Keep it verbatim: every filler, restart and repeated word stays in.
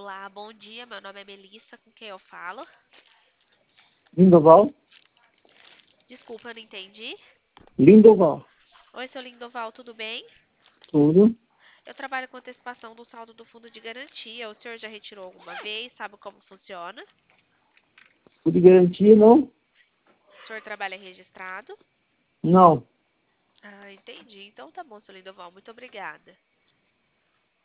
Olá, bom dia. Meu nome é Melissa, com quem eu falo? Lindoval? Desculpa, eu não entendi. Lindoval. Oi, seu Lindoval, tudo bem? Tudo. Eu trabalho com antecipação do saldo do fundo de garantia. O senhor já retirou alguma vez? Sabe como funciona? Fundo de garantia, não? O senhor trabalha registrado? Não. Ah, entendi. Então tá bom, seu Lindoval. Muito obrigada.